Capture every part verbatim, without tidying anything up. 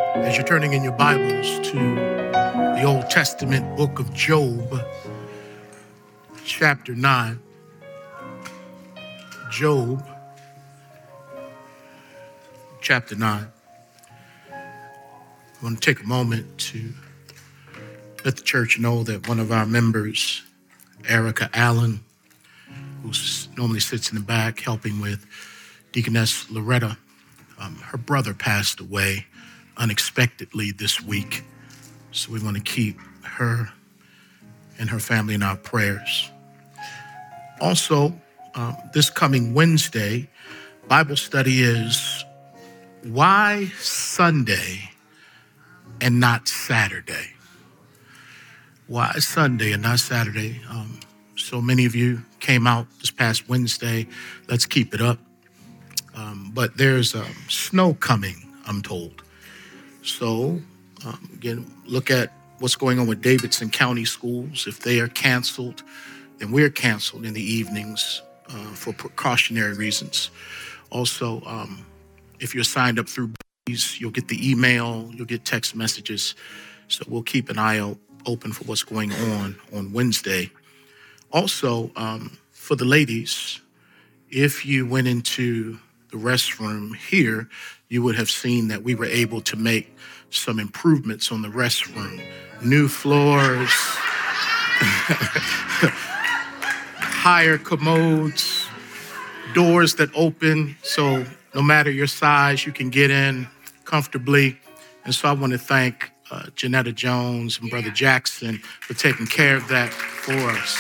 As you're turning in your Bibles to the Old Testament book of Job, chapter nine, Job, chapter nine. I want to take a moment to let the church know that one of our members, Erica Allen, who normally sits in the back helping with Deaconess Loretta, um, her brother passed away unexpectedly this week. So we want to keep her and her family in our prayers. Also, um, this coming Wednesday, Bible study is Why Sunday and Not Saturday? Why Sunday and not Saturday? Um, so many of you came out this past Wednesday. Let's keep it up. Um, but there's um, snow coming, I'm told. So, um, again, look at what's going on with Davidson County schools. If they are canceled, then we're canceled in the evenings uh, for precautionary reasons. Also, um, if you're signed up through Breeze, you'll get the email, you'll get text messages. So we'll keep an eye out open for what's going on on Wednesday. Also, um, for the ladies, if you went into the restroom here, you would have seen that we were able to make some improvements on the restroom. New floors, higher commodes, doors that open, so no matter your size, you can get in comfortably. And so I want to thank uh, Janetta Jones and Brother Jackson for taking care of that for us.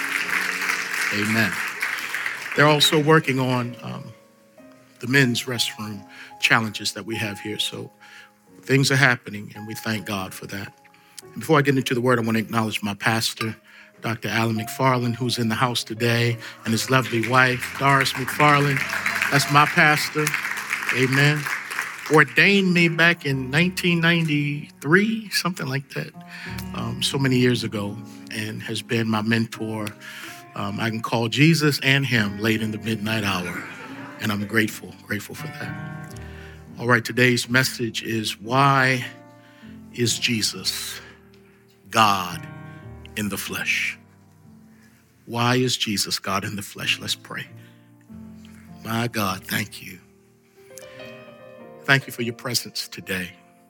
Amen. They're also working on um, the men's restroom challenges that we have here. So things are happening, and we thank God for that. And before I get into the word, I want to acknowledge my pastor, Doctor Alan McFarland, who's in the house today, and his lovely wife, Doris McFarland. That's my pastor. Amen. Ordained me back in nineteen ninety-three, something like that, um, so many years ago, and has been my mentor. Um, I can call Jesus and him late in the midnight hour, and I'm grateful, grateful for that. All right, today's message is, why is Jesus God in the flesh? Why is Jesus God in the flesh? Let's pray. My God, thank you. Thank you for your presence today.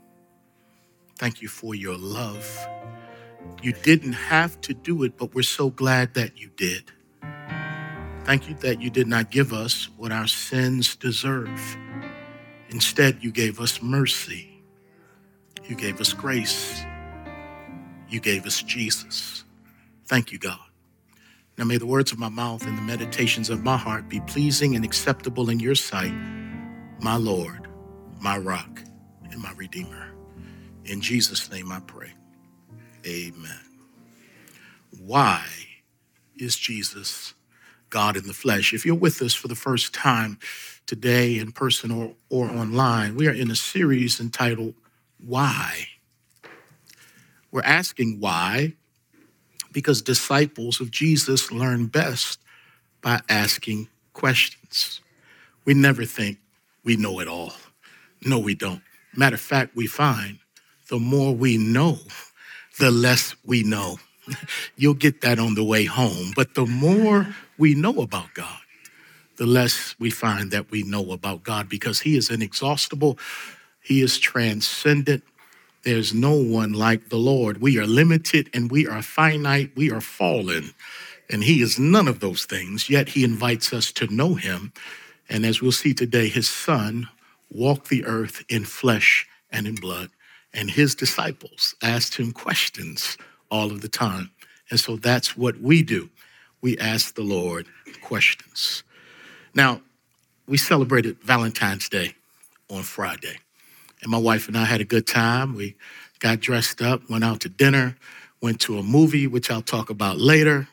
Thank you for your love. You didn't have to do it, but we're so glad that you did. Thank you that you did not give us what our sins deserve. Instead, you gave us mercy. You gave us grace. You gave us Jesus. Thank you, God. Now may the words of my mouth and the meditations of my heart be pleasing and acceptable in your sight, my Lord, my rock, and my Redeemer. In Jesus' name I pray. Amen. Why is Jesus God in the flesh? If you're with us for the first time today in person or, or online, we are in a series entitled Why? We're asking why because disciples of Jesus learn best by asking questions. We never think we know it all. No, we don't. Matter of fact, we find the more we know, the less we know. You'll get that on the way home. But the more we know about God, the less we find that we know about God, because he is inexhaustible. He is transcendent. There's no one like the Lord. We are limited and we are finite. We are fallen. And he is none of those things. Yet he invites us to know him. And as we'll see today, his son walked the earth in flesh and in blood. And his disciples asked him questions all of the time. And so that's what we do. We ask the Lord questions. Now, we celebrated Valentine's Day on Friday. And my wife and I had a good time. We got dressed up, went out to dinner, went to a movie, which I'll talk about later.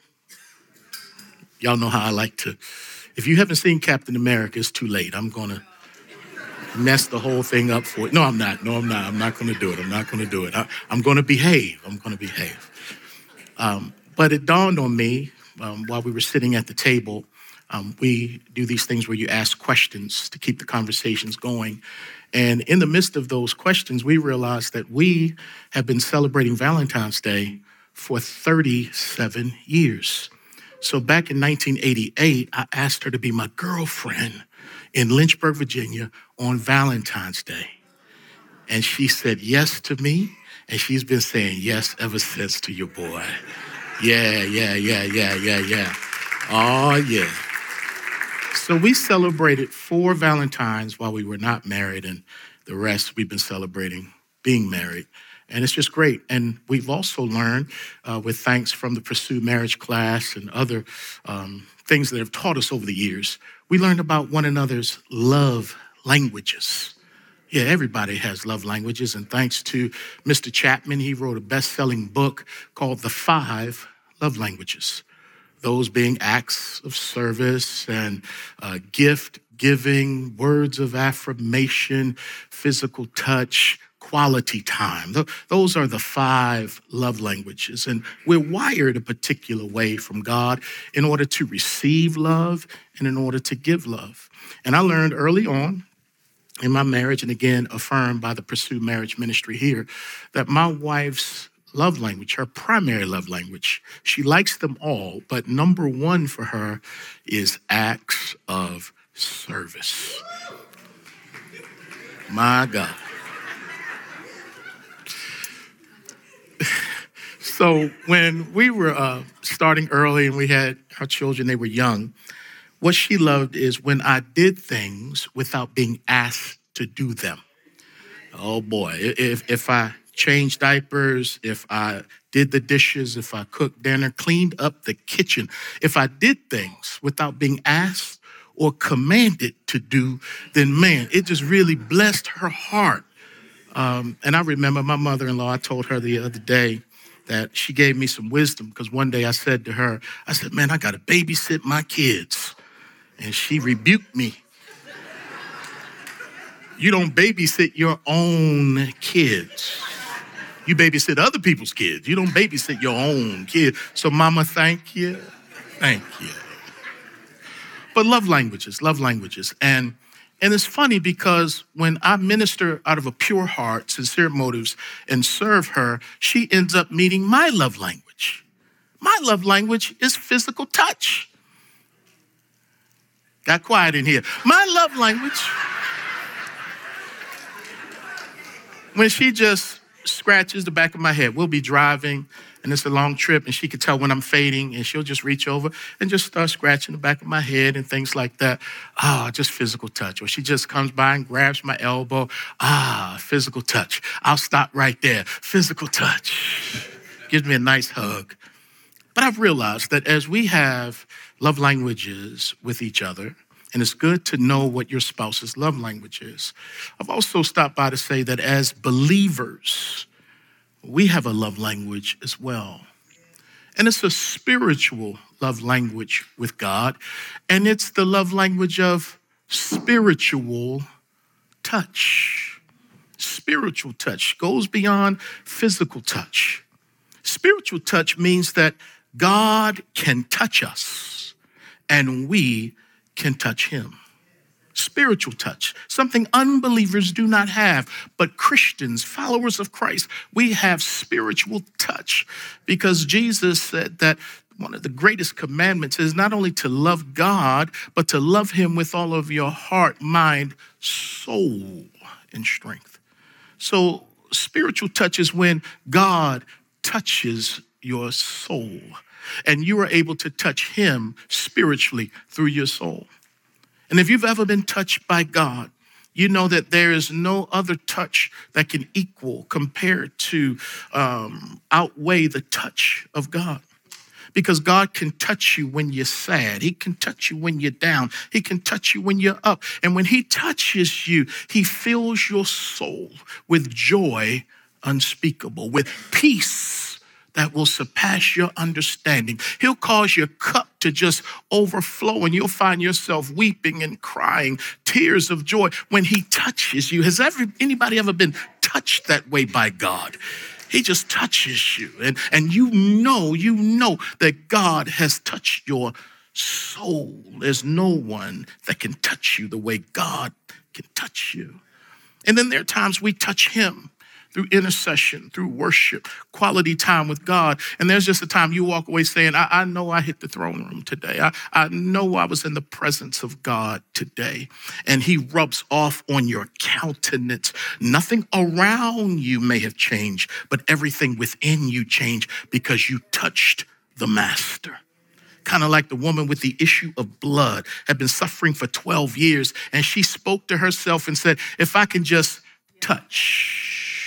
Y'all know how I like to. If you haven't seen Captain America, it's too late. I'm going to mess the whole thing up for you. No, I'm not. No, I'm not. I'm not going to do it. I'm not going to do it. I, I'm going to behave. I'm going to behave. Um, but it dawned on me um, while we were sitting at the table Um, we do these things where you ask questions to keep the conversations going. And in the midst of those questions, we realized that we have been celebrating Valentine's Day for thirty-seven years. So back in nineteen eighty-eight, I asked her to be my girlfriend in Lynchburg, Virginia on Valentine's Day. And she said yes to me, and she's been saying yes ever since to your boy. Yeah, yeah, yeah, yeah, yeah, yeah. Oh, yeah. So we celebrated four Valentines while we were not married, and the rest we've been celebrating being married. And it's just great. And we've also learned, uh, with thanks from the Pursue Marriage class and other um, things that have taught us over the years, we learned about one another's love languages. Yeah, everybody has love languages. And thanks to Mister Chapman, he wrote a best-selling book called The Five Love Languages. Those being acts of service and uh, gift giving, words of affirmation, physical touch, quality time. Th- those are the five love languages. And we're wired a particular way from God in order to receive love and in order to give love. And I learned early on in my marriage, and again affirmed by the Pursue Marriage ministry here, that my wife's love language, her primary love language, she likes them all, but number one for her is acts of service. My God. So when we were uh, starting early and we had our children, they were young, what she loved is when I did things without being asked to do them. Oh boy, if if I changed diapers, if I did the dishes, if I cooked dinner, cleaned up the kitchen, if I did things without being asked or commanded to do, then man, it just really blessed her heart. Um, and I remember my mother-in-law, I told her the other day that she gave me some wisdom because one day I said to her, I said, man, I got to babysit my kids. And she rebuked me. You don't babysit your own kids. You babysit other people's kids. You don't babysit your own kids. So mama, thank you. Thank you. But love languages, love languages. And, and it's funny because when I minister out of a pure heart, sincere motives, and serve her, she ends up meeting my love language. My love language is physical touch. Got quiet in here. My love language, when she just scratches the back of my head. We'll be driving, and it's a long trip, and she could tell when I'm fading, and she'll just reach over and just start scratching the back of my head and things like that. Ah, just physical touch. Or she just comes by and grabs my elbow. Ah, physical touch. I'll stop right there. Physical touch. Gives me a nice hug. But I've realized that as we have love languages with each other, and it's good to know what your spouse's love language is, I've also stopped by to say that as believers, we have a love language as well. And it's a spiritual love language with God, and it's the love language of spiritual touch. Spiritual touch goes beyond physical touch. Spiritual touch means that God can touch us, and we can touch him. Spiritual touch, something unbelievers do not have, but Christians, followers of Christ, we have spiritual touch because Jesus said that one of the greatest commandments is not only to love God, but to love him with all of your heart, mind, soul, and strength. So spiritual touch is when God touches your soul, and you are able to touch him spiritually through your soul. And if you've ever been touched by God, you know that there is no other touch that can equal, compare to, um, outweigh the touch of God. Because God can touch you when you're sad. He can touch you when you're down. He can touch you when you're up. And when he touches you, he fills your soul with joy unspeakable, with peace that will surpass your understanding. He'll cause your cup to just overflow, and you'll find yourself weeping and crying tears of joy when he touches you. Has ever anybody ever been touched that way by God? He just touches you, and, and you know, you know that God has touched your soul. There's no one that can touch you the way God can touch you. And then there are times we touch him through intercession, through worship, quality time with God. And there's just a time you walk away saying, I, I know I hit the throne room today. I, I know I was in the presence of God today. And he rubs off on your countenance. Nothing around you may have changed, but everything within you changed because you touched the master. Kind of like the woman with the issue of blood had been suffering for twelve years. And she spoke to herself and said, if I can just touch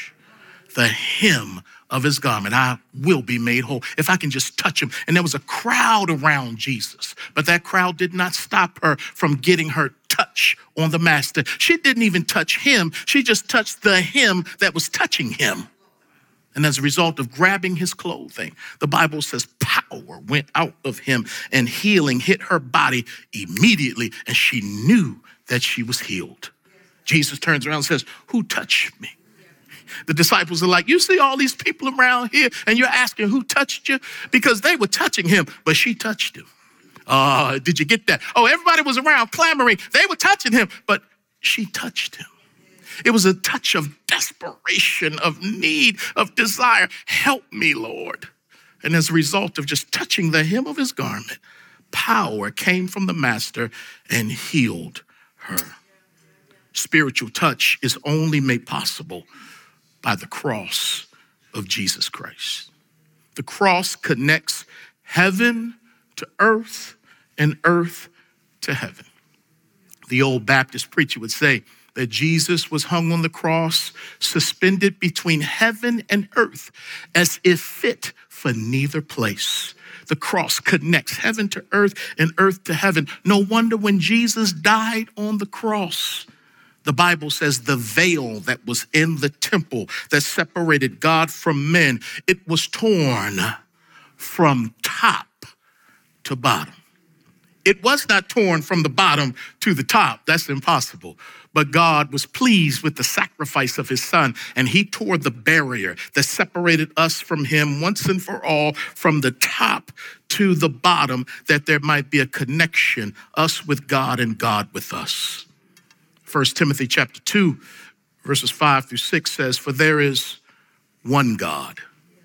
the hem of his garment, I will be made whole. If I can just touch him. And there was a crowd around Jesus, but that crowd did not stop her from getting her touch on the master. She didn't even touch him. She just touched the hem that was touching him. And as a result of grabbing his clothing, the Bible says power went out of him and healing hit her body immediately. And she knew that she was healed. Jesus turns around and says, who touched me? The disciples are like, you see all these people around here and you're asking who touched you? Because they were touching him, but she touched him. Uh, did you get that? Oh, everybody was around clamoring. They were touching him, but she touched him. It was a touch of desperation, of need, of desire. Help me, Lord. And as a result of just touching the hem of his garment, power came from the master and healed her. Spiritual touch is only made possible by the cross of Jesus Christ. The cross connects heaven to earth and earth to heaven. The old Baptist preacher would say that Jesus was hung on the cross, suspended between heaven and earth, as if fit for neither place. The cross connects heaven to earth and earth to heaven. No wonder when Jesus died on the cross, the Bible says the veil that was in the temple that separated God from men, it was torn from top to bottom. It was not torn from the bottom to the top. That's impossible. But God was pleased with the sacrifice of his son, and he tore the barrier that separated us from him once and for all, from the top to the bottom, that there might be a connection, us with God and God with us. First Timothy chapter two, verses five through six says, for there is one God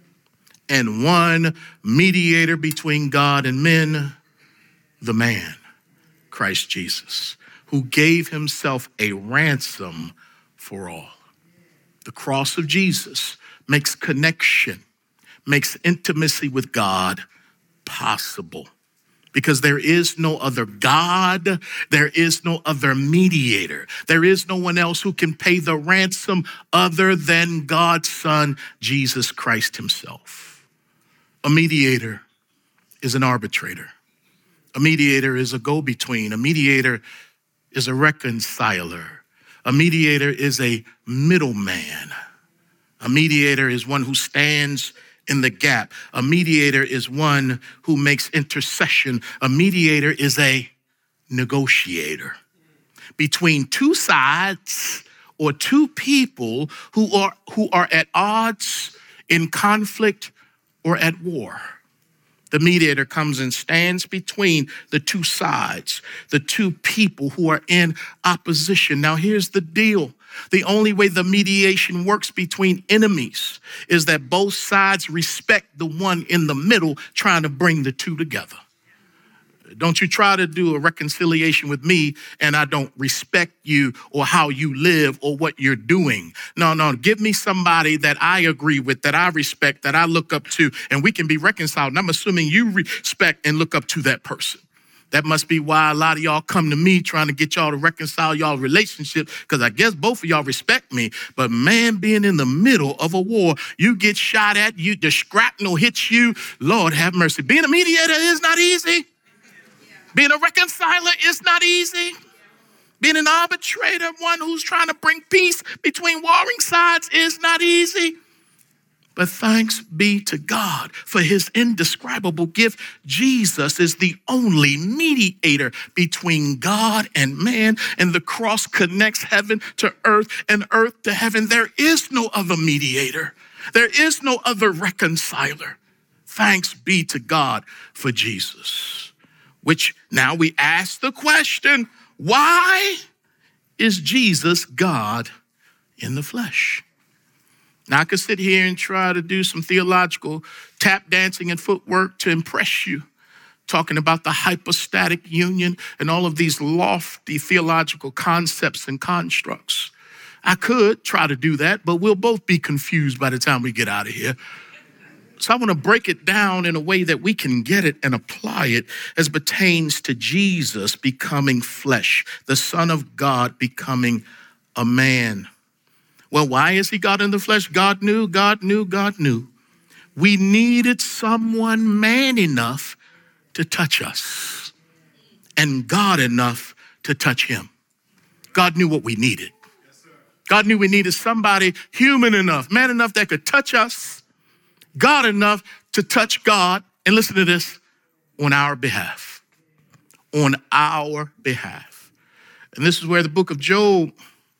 and one mediator between God and men, the man, Christ Jesus, who gave himself a ransom for all. The cross of Jesus makes connection, makes intimacy with God possible. Because there is no other God, there is no other mediator. There is no one else who can pay the ransom other than God's Son, Jesus Christ himself. A mediator is an arbitrator. A mediator is a go-between. A mediator is a reconciler. A mediator is a middleman. A mediator is one who stands in the gap. A mediator is one who makes intercession. A mediator is a negotiator between two sides or two people who are who are at odds, in conflict, or at war. The mediator comes and stands between the two sides, the two people who are in opposition. Now, here's the deal. The only way the mediation works between enemies is that both sides respect the one in the middle trying to bring the two together. Don't you try to do a reconciliation with me and I don't respect you or how you live or what you're doing. No, no, give me somebody that I agree with, that I respect, that I look up to, and we can be reconciled. And I'm assuming you respect and look up to that person. That must be why a lot of y'all come to me trying to get y'all to reconcile y'all relationship, because I guess both of y'all respect me. But man, being in the middle of a war, you get shot at, you the shrapnel hits you. Lord have mercy. Being a mediator is not easy. Being a reconciler is not easy. Being an arbitrator, one who's trying to bring peace between warring sides, is not easy. But thanks be to God for his indescribable gift. Jesus is the only mediator between God and man, and the cross connects heaven to earth and earth to heaven. There is no other mediator. There is no other reconciler. Thanks be to God for Jesus. which now we ask the question, why is Jesus God in the flesh? Now I could sit here and try to do some theological tap dancing and footwork to impress you, talking about the hypostatic union and all of these lofty theological concepts and constructs. I could try to do that, but we'll both be confused by the time we get out of here. So I want to break it down in a way that we can get it and apply it as pertains to Jesus becoming flesh, the Son of God becoming a man. Well, why is he God in the flesh? God knew, God knew, God knew. We needed someone man enough to touch us and God enough to touch him. God knew what we needed. God knew we needed somebody human enough, man enough that could touch us, God enough to touch God, and listen to this, on our behalf, on our behalf. And this is where the book of Job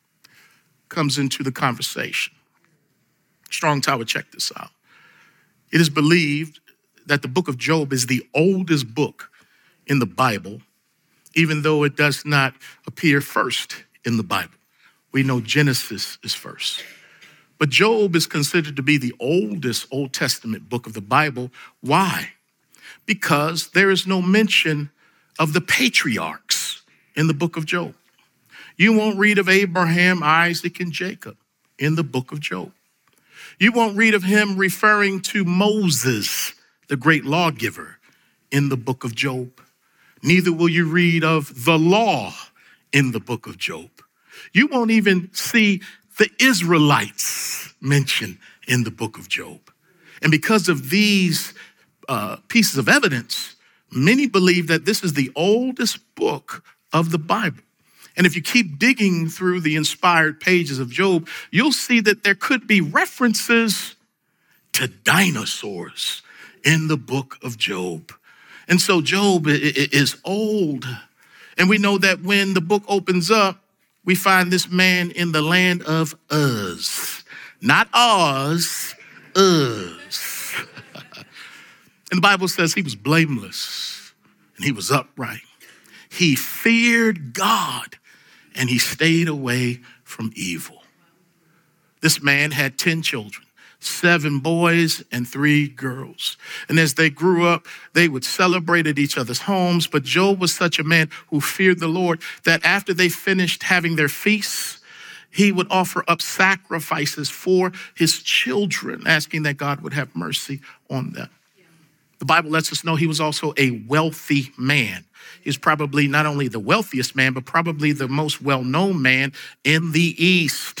comes into the conversation. Strong Tower, check this out. It is believed that the book of Job is the oldest book in the Bible, even though it does not appear first in the Bible. We know Genesis is first. But Job is considered to be the oldest Old Testament book of the Bible. Why? Because there is no mention of the patriarchs in the book of Job. You won't read of Abraham, Isaac, and Jacob in the book of Job. You won't read of him referring to Moses, the great lawgiver, in the book of Job. Neither will you read of the law in the book of Job. You won't even see the Israelites mentioned in the book of Job. And because of these uh, pieces of evidence, many believe that this is the oldest book of the Bible. And if you keep digging through the inspired pages of Job, you'll see that there could be references to dinosaurs in the book of Job. And so Job is old. And we know that when the book opens up, we find this man in the land of Uz. Not Oz, Uz. And the Bible says he was blameless and he was upright. He feared God and he stayed away from evil. This man had ten children, seven boys and three girls. And as they grew up, they would celebrate at each other's homes. But Job was such a man who feared the Lord that after they finished having their feasts, he would offer up sacrifices for his children, asking that God would have mercy on them. The Bible lets us know he was also a wealthy man. He was probably not only the wealthiest man, but probably the most well-known man in the East.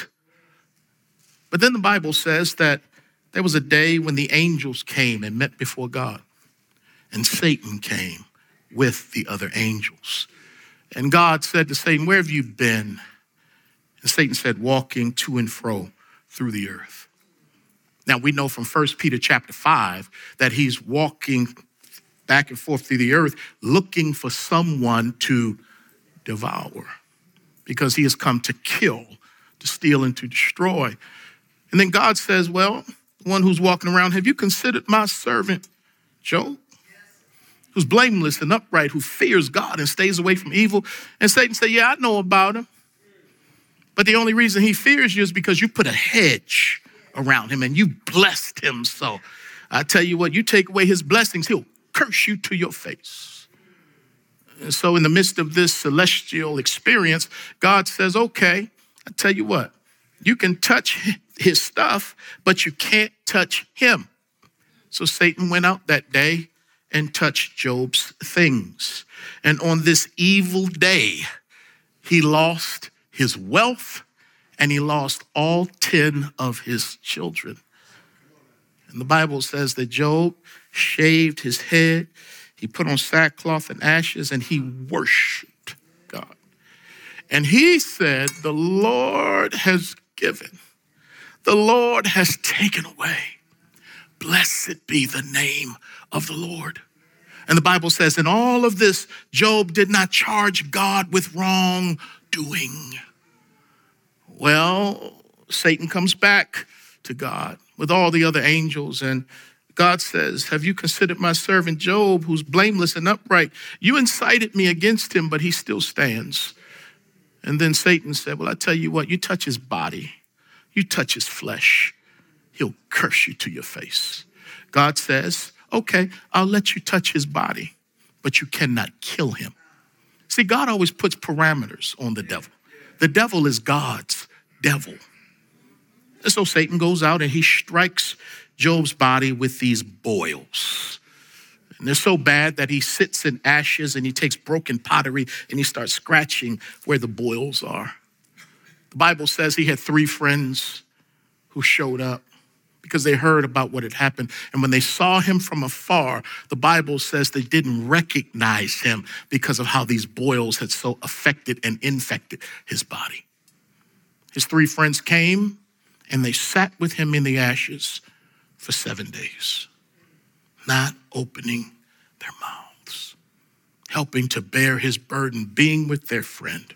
But then the Bible says that there was a day when the angels came and met before God, and Satan came with the other angels. And God said to Satan, "Where have you been?" And Satan said, "Walking to and fro through the earth." Now we know from First Peter chapter five that he's walking back and forth through the earth looking for someone to devour, because he has come to kill, to steal, and to destroy. And then God says, well, the one who's walking around, have you considered my servant Job? Who's blameless and upright, who fears God and stays away from evil. And Satan said, yeah, I know about him. But the only reason he fears you is because you put a hedge around him and you blessed him. So I tell you what, you take away his blessings, he'll curse you to your face. And so in the midst of this celestial experience, God says, okay, I tell you what, you can touch his stuff, but you can't touch him. So Satan went out that day and touched Job's things. And on this evil day, he lost his wealth and he lost all ten of his children. And the Bible says that Job shaved his head, he put on sackcloth and ashes, and he worshiped God. And he said, the Lord has given, the Lord has taken away. Blessed be the name of the Lord. And the Bible says, in all of this, Job did not charge God with wrongdoing. Well, Satan comes back to God with all the other angels, and God says, have you considered my servant Job, who's blameless and upright? You incited me against him, but he still stands. And then Satan said, well, I tell you what, you touch his body, you touch his flesh, he'll curse you to your face. God says, okay, I'll let you touch his body, but you cannot kill him. See, God always puts parameters on the devil. The devil is God's devil. And so Satan goes out and he strikes Job's body with these boils. And they're so bad that he sits in ashes and he takes broken pottery and he starts scratching where the boils are. The Bible says he had three friends who showed up because they heard about what had happened. And when they saw him from afar, the Bible says they didn't recognize him because of how these boils had so affected and infected his body. His three friends came and they sat with him in the ashes for seven days, not opening their mouths, helping to bear his burden, being with their friend.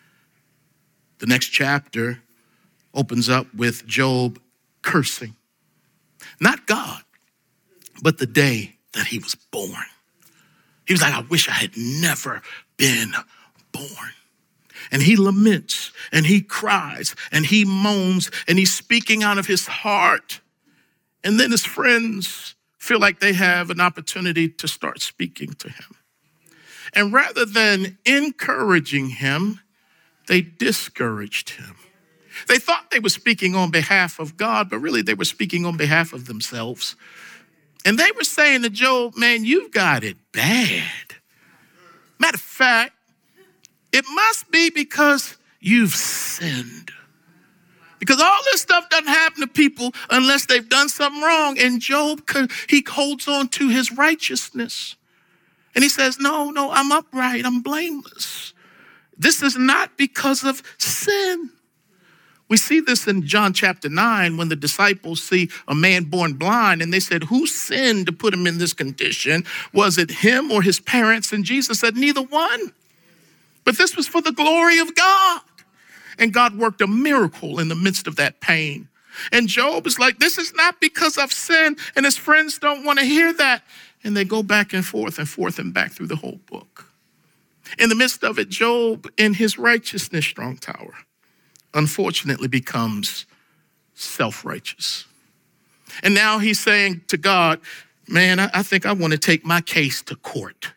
The next chapter opens up with Job cursing, not God, but the day that he was born. He was like, I wish I had never been born. And he laments and he cries and he moans and he's speaking out of his heart. And then his friends feel like they have an opportunity to start speaking to him. And rather than encouraging him, they discouraged him. They thought they were speaking on behalf of God, but really they were speaking on behalf of themselves. And they were saying to Job, man, you've got it bad. Matter of fact, it must be because you've sinned. Because all this stuff doesn't happen to people unless they've done something wrong. And Job, he holds on to his righteousness. And he says, no, no, I'm upright, I'm blameless. This is not because of sin. We see this in John chapter nine when the disciples see a man born blind and they said, who sinned to put him in this condition? Was it him or his parents? And Jesus said, neither one. But this was for the glory of God. And God worked a miracle in the midst of that pain. And Job is like, this is not because of sin. And his friends don't want to hear that. And they go back and forth and forth and back through the whole book. In the midst of it, Job, in his righteousness strong tower, unfortunately becomes self-righteous. And now he's saying to God, man, I, I think I want to take my case to court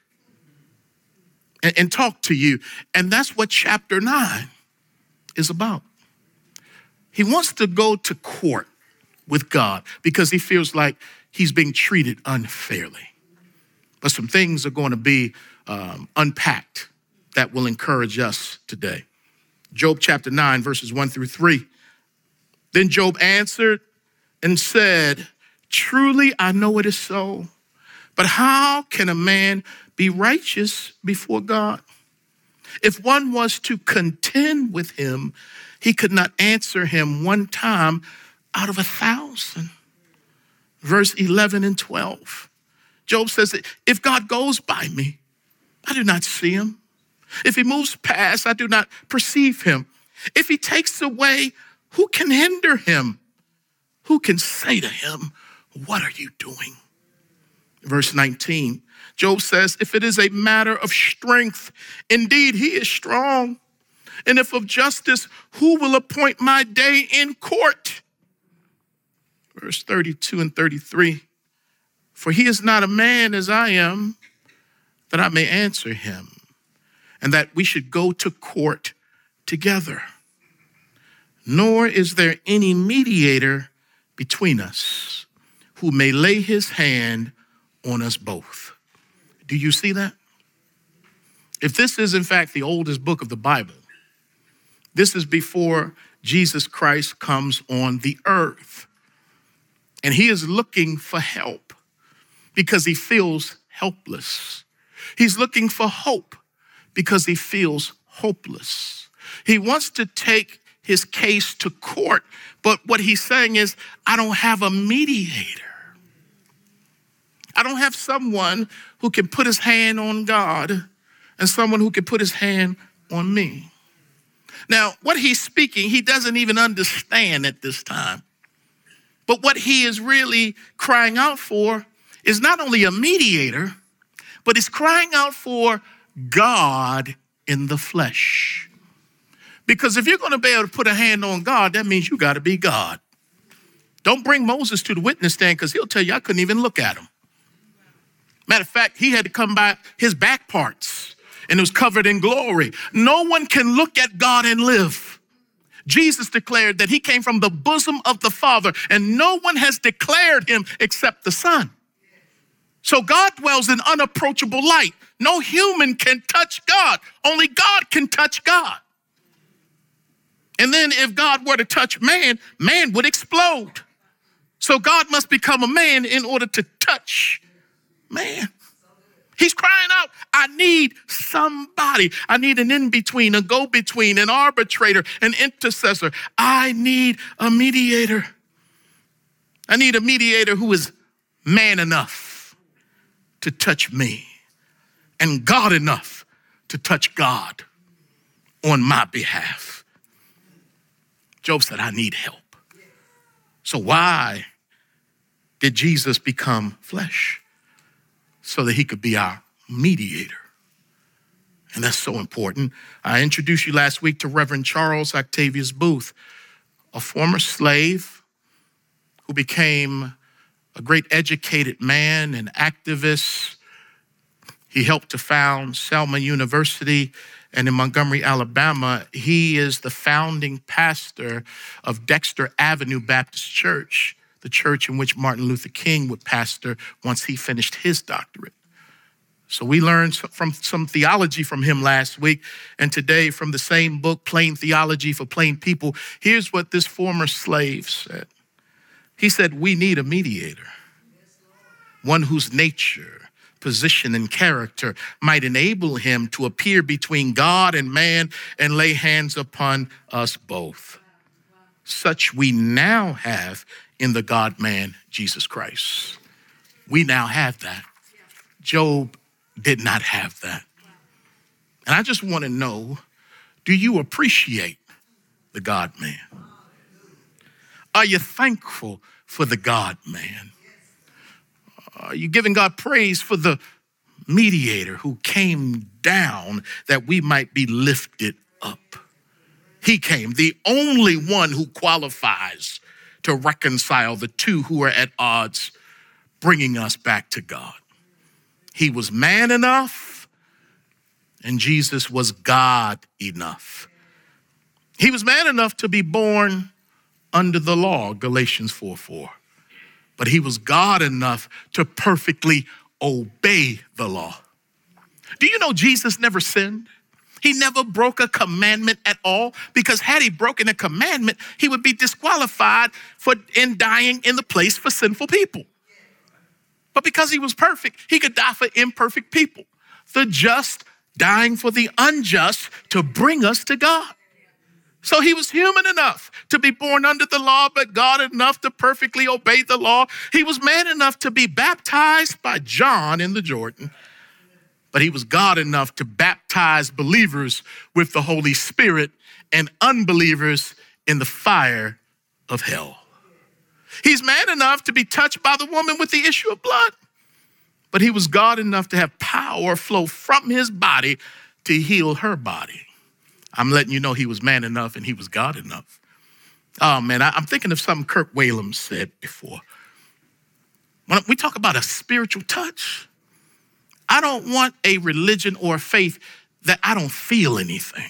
and, and talk to you. And that's what chapter nine is about. He wants to go to court with God because he feels like he's being treated unfairly. But some things are going to be um, unpacked that will encourage us today. Job chapter nine, verses one through three. Then Job answered and said, truly I know it is so, but how can a man be righteous before God? If one was to contend with him, he could not answer him one time out of a thousand. Verse eleven and twelve. Job says, if God goes by me, I do not see him. If he moves past, I do not perceive him. If he takes away, who can hinder him? Who can say to him, what are you doing? Verse nineteen, Job says, if it is a matter of strength, indeed he is strong. And if of justice, who will appoint my day in court? Verse thirty-two and thirty-three, for he is not a man as I am, that I may answer him, and that we should go to court together. Nor is there any mediator between us who may lay his hand on us both. Do you see that? If this is in fact the oldest book of the Bible, this is before Jesus Christ comes on the earth. And he is looking for help because he feels helpless. He's looking for hope because he feels hopeless. He wants to take his case to court, but what he's saying is, I don't have a mediator. I don't have someone who can put his hand on God and someone who can put his hand on me. Now, what he's speaking, he doesn't even understand at this time. But what he is really crying out for is not only a mediator, but he's crying out for God in the flesh. Because if you're going to be able to put a hand on God, that means you got to be God. Don't bring Moses to the witness stand because he'll tell you I couldn't even look at him. Matter of fact, he had to come by his back parts and it was covered in glory. No one can look at God and live. Jesus declared that he came from the bosom of the Father and no one has declared him except the Son. So God dwells in unapproachable light. No human can touch God. Only God can touch God. And then if God were to touch man, man would explode. So God must become a man in order to touch man. He's crying out, I need somebody. I need an in-between, a go-between, an arbitrator, an intercessor. I need a mediator. I need a mediator who is man enough to touch me and God enough to touch God on my behalf. Job said, I need help. So why did Jesus become flesh? So that he could be our mediator. And that's so important. I introduced you last week to Reverend Charles Octavius Booth, a former slave who became a great educated man and activist. He helped to found Selma University, and in Montgomery, Alabama, he is the founding pastor of Dexter Avenue Baptist Church, the church in which Martin Luther King would pastor once he finished his doctorate. So we learned from some theology from him last week, and today from the same book, Plain Theology for Plain People, here's what this former slave said. He said, we need a mediator, one whose nature, position, and character might enable him to appear between God and man and lay hands upon us both. Such we now have in the God-man, Jesus Christ. We now have that. Job did not have that. And I just want to know, do you appreciate the God-man? Are you thankful for the God-man? Are you giving God praise for the mediator who came down that we might be lifted up? He came, the only one who qualifies to reconcile the two who are at odds, bringing us back to God. He was man enough, and Jesus was God enough. He was man enough to be born under the law, Galatians four four. But he was God enough to perfectly obey the law. Do you know Jesus never sinned? He never broke a commandment at all, because had he broken a commandment, he would be disqualified for in dying in the place for sinful people. But because he was perfect, he could die for imperfect people. The just dying for the unjust to bring us to God. So he was human enough to be born under the law, but God enough to perfectly obey the law. He was man enough to be baptized by John in the Jordan. But he was God enough to baptize believers with the Holy Spirit and unbelievers in the fire of hell. He's man enough to be touched by the woman with the issue of blood. But he was God enough to have power flow from his body to heal her body. I'm letting you know he was man enough and he was God enough. Oh man, I, I'm thinking of something Kirk Whalum said before. When we talk about a spiritual touch, I don't want a religion or a faith that I don't feel anything.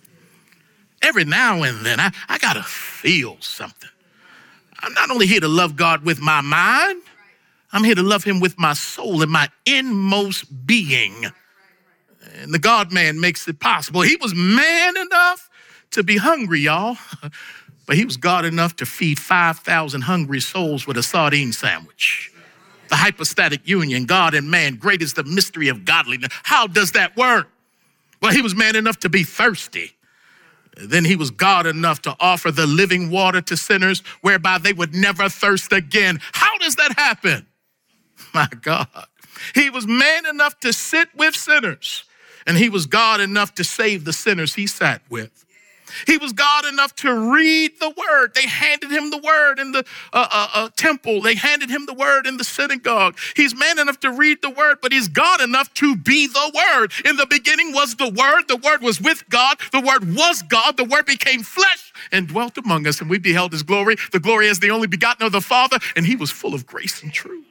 Every now and then, I, I gotta feel something. I'm not only here to love God with my mind, I'm here to love him with my soul and my inmost being. And the God-man makes it possible. He was man enough to be hungry, y'all, but he was God enough to feed five thousand hungry souls with a sardine sandwich. The hypostatic union, God and man, great is the mystery of godliness. How does that work? Well, he was man enough to be thirsty. Then he was God enough to offer the living water to sinners whereby they would never thirst again. How does that happen? My God. He was man enough to sit with sinners, and he was God enough to save the sinners he sat with. He was God enough to read the word. They handed him the word in the uh, uh, uh, temple. They handed him the word in the synagogue. He's man enough to read the word, but he's God enough to be the word. In the beginning was the word. The word was with God. The word was God. The word became flesh and dwelt among us, and we beheld his glory. The glory as the only begotten of the Father, and he was full of grace and truth.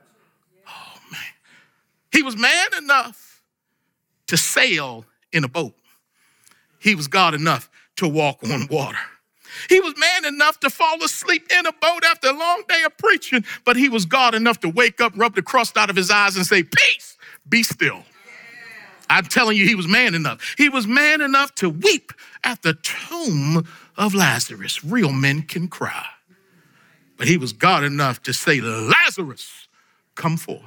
Oh, man. He was man enough to sail in a boat. He was God enough to walk on water. He was man enough to fall asleep in a boat after a long day of preaching, but he was God enough to wake up, rub the crust out of his eyes, and say, peace, be still. I'm telling you, he was man enough. He was man enough to weep at the tomb of Lazarus. Real men can cry. But he was God enough to say, Lazarus, come forth.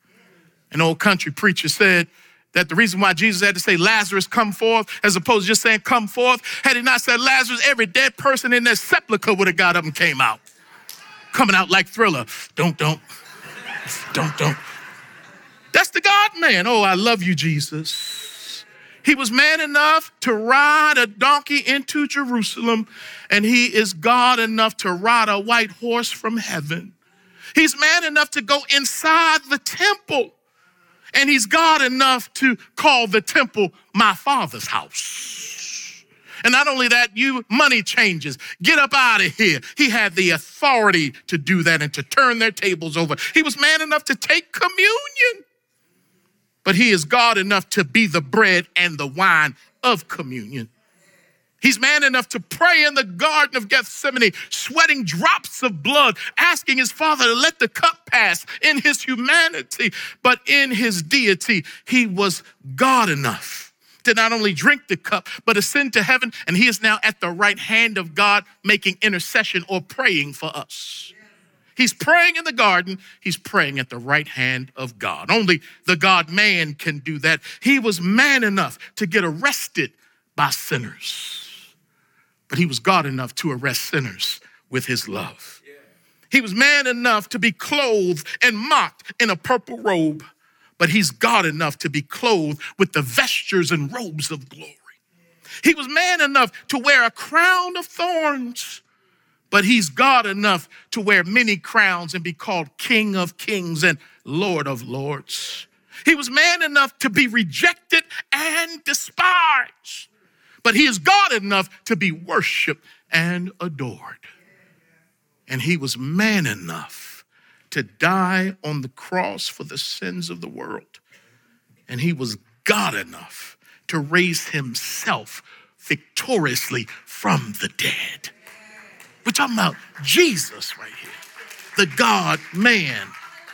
An old country preacher said that the reason why Jesus had to say, Lazarus, come forth, as opposed to just saying, come forth, had he not said Lazarus, every dead person in that sepulcher would have got up and came out. Coming out like Thriller. Don't, don't, don't, don't. That's the God man. Oh, I love you, Jesus. He was man enough to ride a donkey into Jerusalem, and he is God enough to ride a white horse from heaven. He's man enough to go inside the temple, and he's God enough to call the temple my Father's house. And not only that, you money changers, get up out of here. He had the authority to do that and to turn their tables over. He was man enough to take communion. But he is God enough to be the bread and the wine of communion. He's man enough to pray in the Garden of Gethsemane, sweating drops of blood, asking his Father to let the cup pass in his humanity. But in his deity, he was God enough to not only drink the cup, but ascend to heaven. And he is now at the right hand of God, making intercession or praying for us. He's praying in the garden. He's praying at the right hand of God. Only the God-man can do that. He was man enough to get arrested by sinners, but he was God enough to arrest sinners with his love. He was man enough to be clothed and mocked in a purple robe, but he's God enough to be clothed with the vestures and robes of glory. He was man enough to wear a crown of thorns, but he's God enough to wear many crowns and be called King of Kings and Lord of Lords. He was man enough to be rejected and despised, but he is God enough to be worshiped and adored. And he was man enough to die on the cross for the sins of the world. And he was God enough to raise himself victoriously from the dead. We're talking about Jesus right here, the God-man.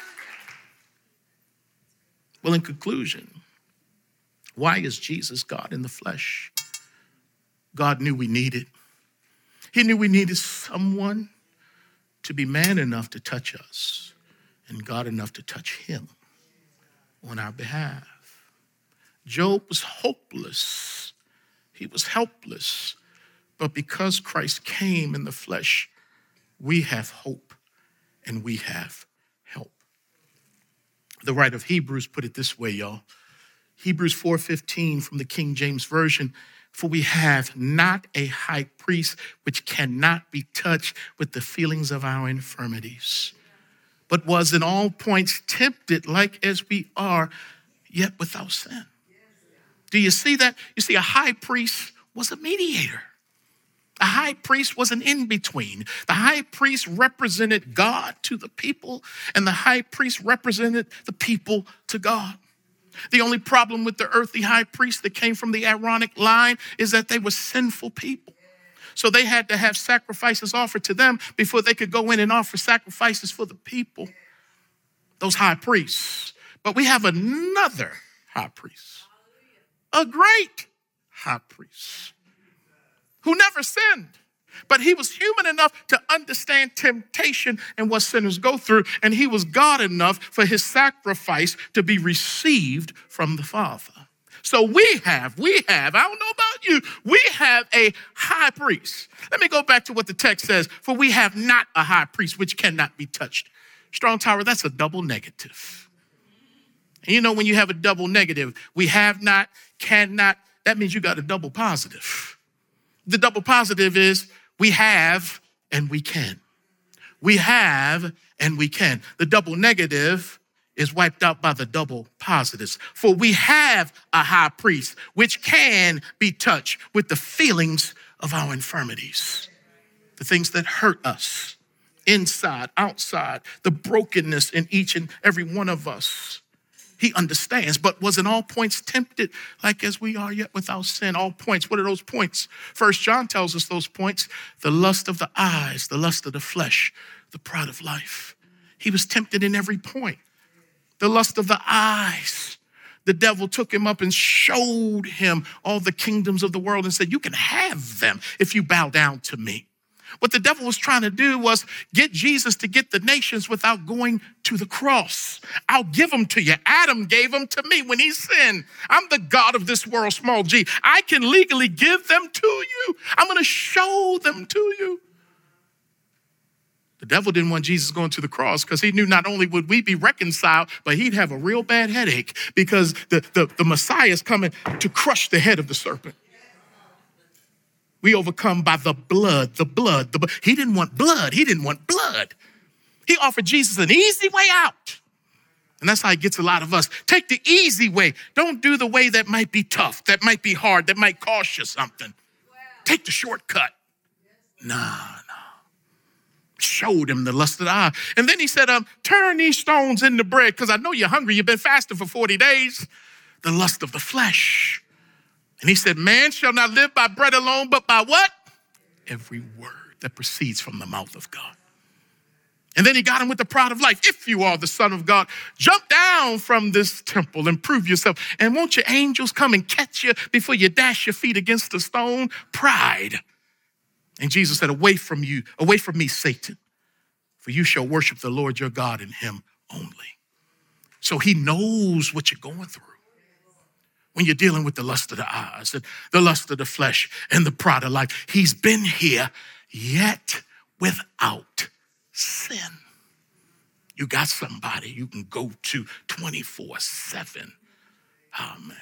Well, in conclusion, why is Jesus God in the flesh? God knew we needed. He knew we needed someone to be man enough to touch us and God enough to touch him on our behalf. Job was hopeless. He was helpless. But because Christ came in the flesh, we have hope and we have help. The writer of Hebrews put it this way, y'all. Hebrews four fifteen from the King James Version, for we have not a high priest which cannot be touched with the feelings of our infirmities, but was in all points tempted like as we are, yet without sin. Do you see that? You see, a high priest was a mediator. The high priest was an in-between. The high priest represented God to the people, and the high priest represented the people to God. The only problem with the earthly high priest that came from the Aaronic line is that they were sinful people. So they had to have sacrifices offered to them before they could go in and offer sacrifices for the people, those high priests. But we have another high priest, a great high priest, who never sinned, but he was human enough to understand temptation and what sinners go through, and he was God enough for his sacrifice to be received from the Father. So we have, we have, I don't know about you, we have a high priest. Let me go back to what the text says, for we have not a high priest which cannot be touched. Strong Tower, that's a double negative. And you know when you have a double negative, we have not, cannot, that means you got a double positive. The double positive is we have and we can. We have and we can. The double negative is wiped out by the double positives. For we have a high priest which can be touched with the feelings of our infirmities, the things that hurt us, inside, outside, the brokenness in each and every one of us. He understands, but was in all points tempted like as we are, yet without sin. All points. What are those points? First John tells us those points: the lust of the eyes, the lust of the flesh, the pride of life. He was tempted in every point. The lust of the eyes. The devil took him up and showed him all the kingdoms of the world and said, you can have them if you bow down to me. What the devil was trying to do was get Jesus to get the nations without going to the cross. I'll give them to you. Adam gave them to me when he sinned. I'm the God of this world, small g. I can legally give them to you. I'm going to show them to you. The devil didn't want Jesus going to the cross because he knew not only would we be reconciled, but he'd have a real bad headache because the, the, the Messiah is coming to crush the head of the serpent. We overcome by the blood, the blood, the blood. He didn't want blood. He didn't want blood. He offered Jesus an easy way out. And that's how he gets a lot of us. Take the easy way. Don't do the way that might be tough, that might be hard, that might cost you something. Wow. Take the shortcut. Nah, nah. Showed him the lust of the eye. And then he said, um, turn these stones into bread because I know you're hungry. You've been fasting for forty days. The lust of the flesh. And he said, man shall not live by bread alone, but by what? Every word that proceeds from the mouth of God. And then he got him with the pride of life. If you are the Son of God, jump down from this temple and prove yourself. And won't your angels come and catch you before you dash your feet against the stone? Pride. And Jesus said, away from you, away from me, Satan, for you shall worship the Lord your God and him only. So he knows what you're going through when you're dealing with the lust of the eyes and the lust of the flesh and the pride of life. He's been here, yet without sin. You got somebody you can go to twenty-four seven. Oh, man.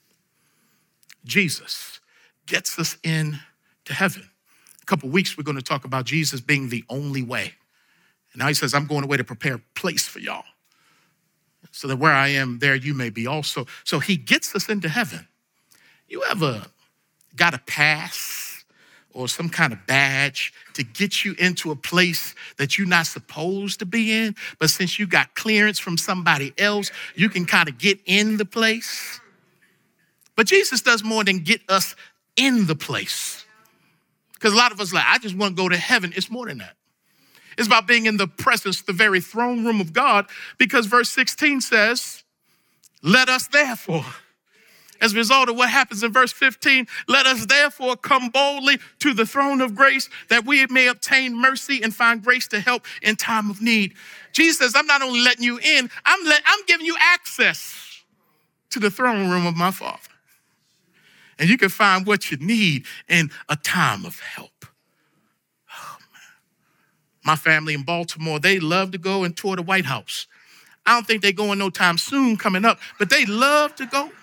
Jesus gets us into heaven. A couple weeks, we're going to talk about Jesus being the only way. And now he says, I'm going away to prepare a place for y'all, so that where I am, there you may be also. So he gets us into heaven. You ever got a pass or some kind of badge to get you into a place that you're not supposed to be in, but since you got clearance from somebody else, you can kind of get in the place? But Jesus does more than get us in the place. Because a lot of us are like, I just want to go to heaven. It's more than that. It's about being in the presence, the very throne room of God, because verse sixteen says, let us therefore, as a result of what happens in verse fifteen, let us therefore come boldly to the throne of grace that we may obtain mercy and find grace to help in time of need. Jesus says, I'm not only letting you in, I'm, let, I'm giving you access to the throne room of my Father. And you can find what you need in a time of help. Oh, man. My family in Baltimore, they love to go and tour the White House. I don't think they're going no time soon coming up, but they love to go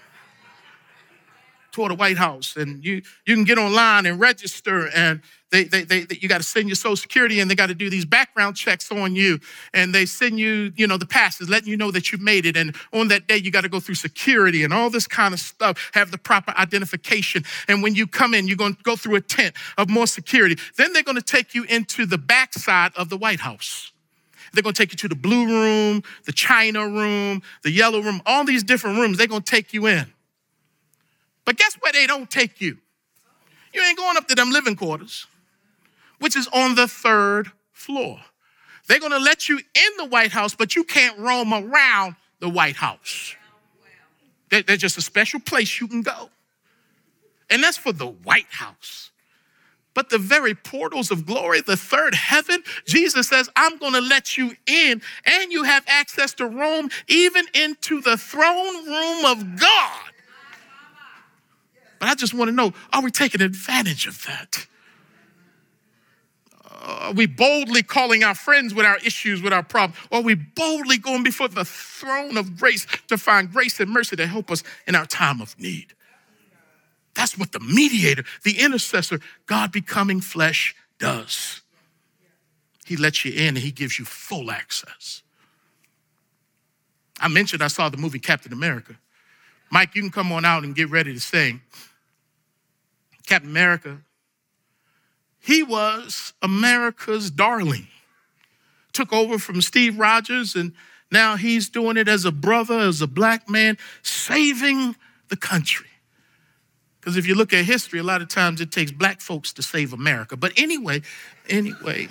tour the White House. And you you can get online and register, and they they they, they you got to send your Social Security, and they got to do these background checks on you, and they send you you know the passes, letting you know that you made it. And on that day, you got to go through security and all this kind of stuff. Have the proper identification, and when you come in, you're going to go through a tent of more security. Then they're going to take you into the backside of the White House. They're going to take you to the blue room, the China room, the yellow room, all these different rooms. They're going to take you in. But guess where they don't take you? You ain't going up to them living quarters, which is on the third floor. They're going to let you in the White House, but you can't roam around the White House. There's just a special place you can go. And that's for the White House. But the very portals of glory, the third heaven, Jesus says, I'm going to let you in, and you have access to roam even into the throne room of God. But I just want to know, are we taking advantage of that? Uh, are we boldly calling our friends with our issues, with our problems? Or are we boldly going before the throne of grace to find grace and mercy to help us in our time of need? That's what the mediator, the intercessor, God becoming flesh does. He lets you in and he gives you full access. I mentioned I saw the movie Captain America. Mike, you can come on out and get ready to sing. Captain America, he was America's darling. Took over from Steve Rogers, and now he's doing it as a brother, as a black man, saving the country. Because if you look at history, a lot of times it takes black folks to save America. But anyway, anyway.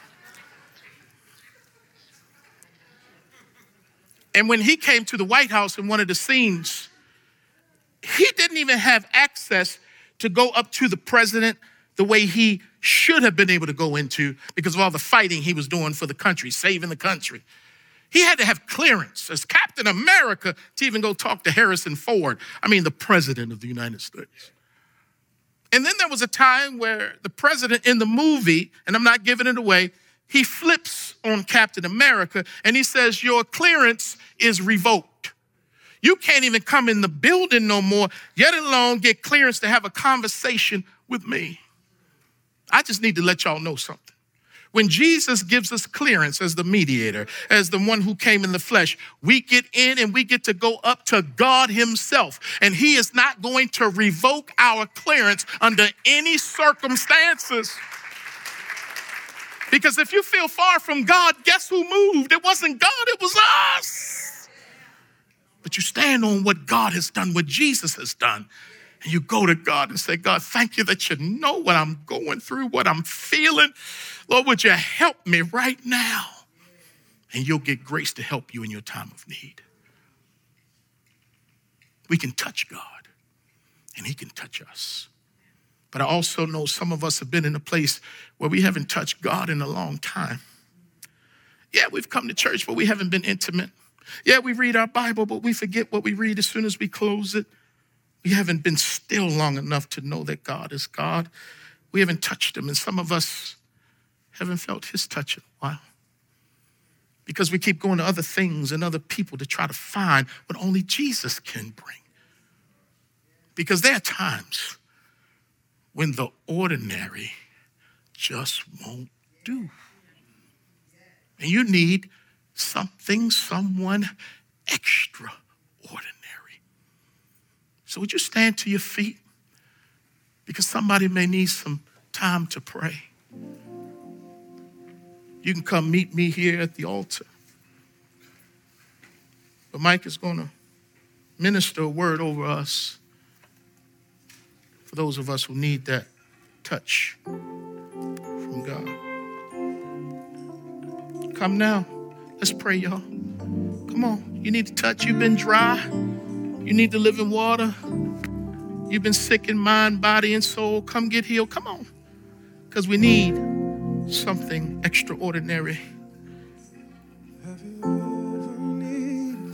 And when he came to the White House in one of the scenes, he didn't even have access to go up to the president the way he should have been able to go into because of all the fighting he was doing for the country, saving the country. He had to have clearance as Captain America to even go talk to Harrison Ford. I mean, the president of the United States. And then there was a time where the president in the movie, and I'm not giving it away, he flips on Captain America and he says, your clearance is revoked. You can't even come in the building no more, yet alone get clearance to have a conversation with me. I just need to let y'all know something. When Jesus gives us clearance as the mediator, as the one who came in the flesh, we get in and we get to go up to God himself. And he is not going to revoke our clearance under any circumstances. Because if you feel far from God, guess who moved? It wasn't God, it was us. But you stand on what God has done, what Jesus has done. And you go to God and say, God, thank you that you know what I'm going through, what I'm feeling. Lord, would you help me right now? And you'll get grace to help you in your time of need. We can touch God, and he can touch us. But I also know some of us have been in a place where we haven't touched God in a long time. Yeah, we've come to church, but we haven't been intimate. Yeah, we read our Bible, but we forget what we read as soon as we close it. We haven't been still long enough to know that God is God. We haven't touched him, and some of us haven't felt his touch in a while. Because we keep going to other things and other people to try to find what only Jesus can bring. Because there are times when the ordinary just won't do. And you need something, someone extraordinary. So would you stand to your feet? Because somebody may need some time to pray. You can come meet me here at the altar. But Mike is going to minister a word over us for those of us who need that touch from God. Come now. Let's pray, y'all. Come on. You need to touch. You've been dry. You need to live in water. You've been sick in mind, body, and soul. Come get healed. Come on. Because we need something extraordinary. Have you ever needed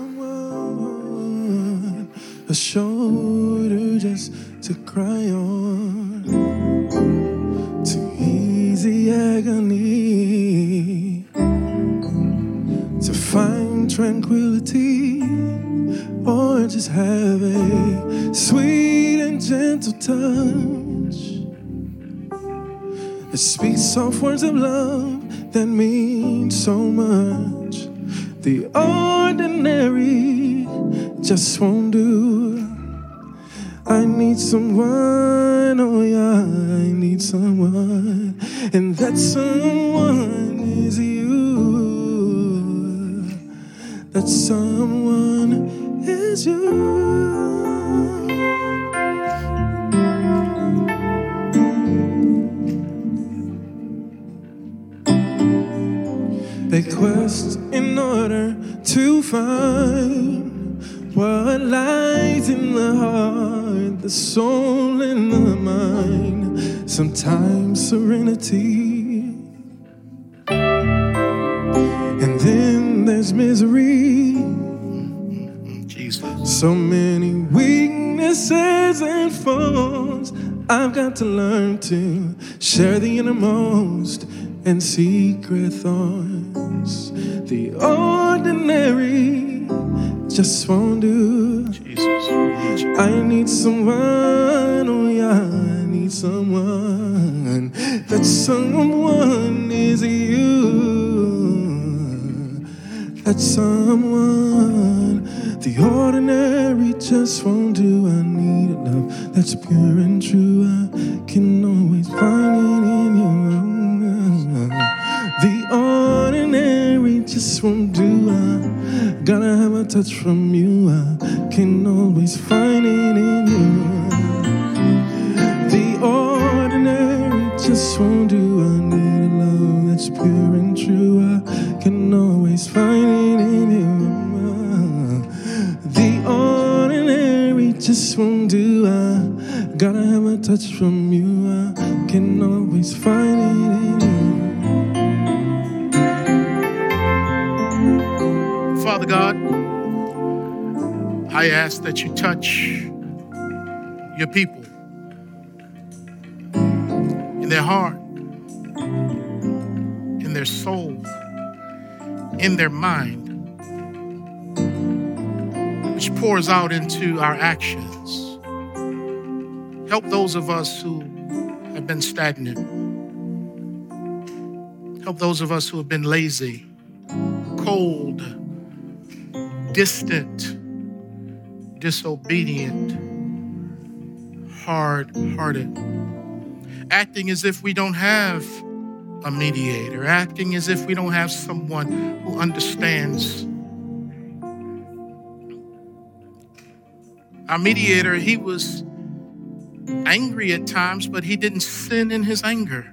someone, a shoulder just to cry on, to ease the agony, to find tranquility, or just have a sweet and gentle touch that speaks soft words of love that mean so much. The ordinary just won't do. I need someone, oh yeah, I need someone, and that someone is you. That someone is you. They quest in order to find what lies in the heart, the soul and the mind. Sometimes serenity, and then there's misery. Jesus. So many weaknesses and faults. I've got to learn to share the innermost and secret thoughts. The ordinary just won't do. Jesus. I need someone, oh yeah, I need someone. That someone is you. That someone, the ordinary just won't do. I need a love that's pure and true. I can always find it in you. The ordinary just won't do. I gotta have a touch from you. I can always find it in you. The ordinary just won't do. I need a love that's pure and true. I can always find it in you. The ordinary just won't do. I gotta have a touch from you. I can always find it in you. Father God, I ask that you touch your people in their heart, in their soul, in their mind, which pours out into our actions. Help those of us who have been stagnant. Help those of us who have been lazy, cold, distant, disobedient, hard-hearted, acting as if we don't have a mediator, acting as if we don't have someone who understands. Our mediator, he was angry at times, but he didn't sin in his anger.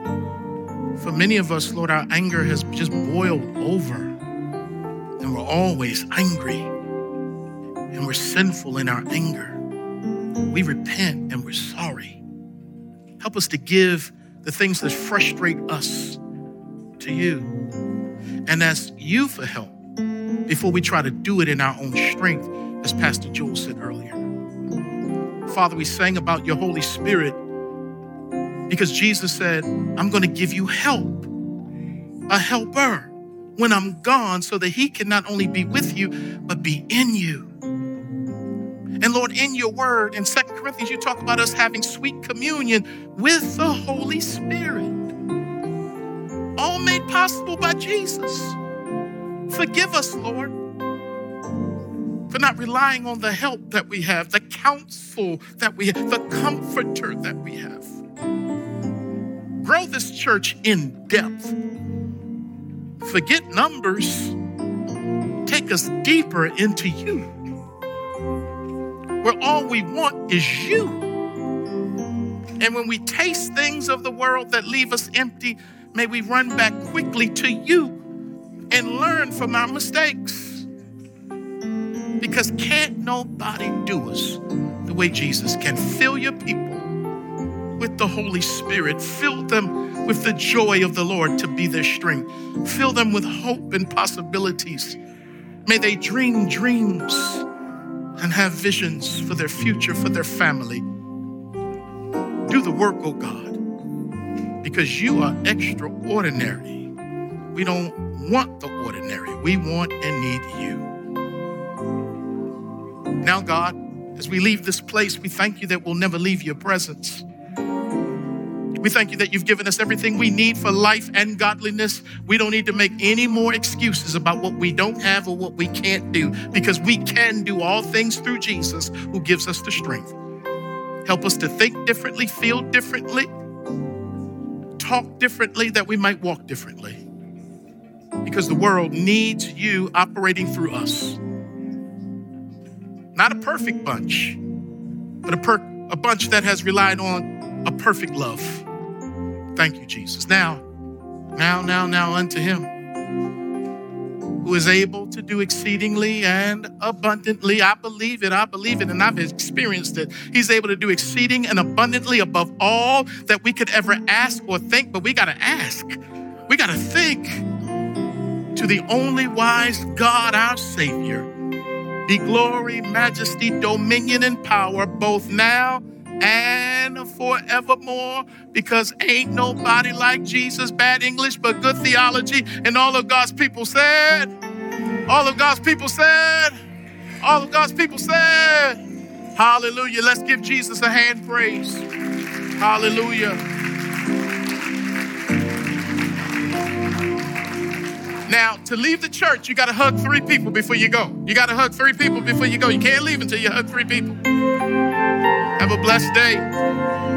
For many of us, Lord, our anger has just boiled over, and we're always angry, and we're sinful in our anger. We repent and we're sorry. Help us to give the things that frustrate us to you and ask you for help before we try to do it in our own strength, as Pastor Joel said earlier. Father, we sang about your Holy Spirit because Jesus said, I'm going to give you help, a helper, when I'm gone, so that he can not only be with you, but be in you. And Lord, in your word, in Second Corinthians, you talk about us having sweet communion with the Holy Spirit. All made possible by Jesus. Forgive us, Lord, for not relying on the help that we have, the counsel that we have, the comforter that we have. Grow this church in depth. Forget numbers. Take us deeper into you, where all we want is you. And when we taste things of the world that leave us empty, may we run back quickly to you and learn from our mistakes. Because can't nobody do us the way Jesus can. Fill your people with the Holy Spirit. Fill them with the joy of the Lord to be their strength. Fill them with hope and possibilities. May they dream dreams and have visions for their future, for their family. Do the work, oh God, because you are extraordinary. We don't want the ordinary. We want and need you. Now, God, as we leave this place, we thank you that we'll never leave your presence. We thank you that you've given us everything we need for life and godliness. We don't need to make any more excuses about what we don't have or what we can't do, because we can do all things through Jesus who gives us the strength. Help us to think differently, feel differently, talk differently, that we might walk differently. Because the world needs you operating through us. Not a perfect bunch, but a, per- a bunch that has relied on a perfect love. Thank you, Jesus. Now, now, now, now unto him who is able to do exceedingly and abundantly. I believe it, I believe it, and I've experienced it. He's able to do exceeding and abundantly above all that we could ever ask or think, but we got to ask. We got to think. To the only wise God, our Savior, be glory, majesty, dominion, and power, both now and forevermore, because ain't nobody like Jesus. Bad English, but good theology. And all of God's people said, all of God's people said, all of God's people said, Hallelujah. Let's give Jesus a hand praise. Hallelujah. Now, to leave the church, you got to hug three people before you go. You got to hug three people before you go. You can't leave until you hug three people. Have a blessed day.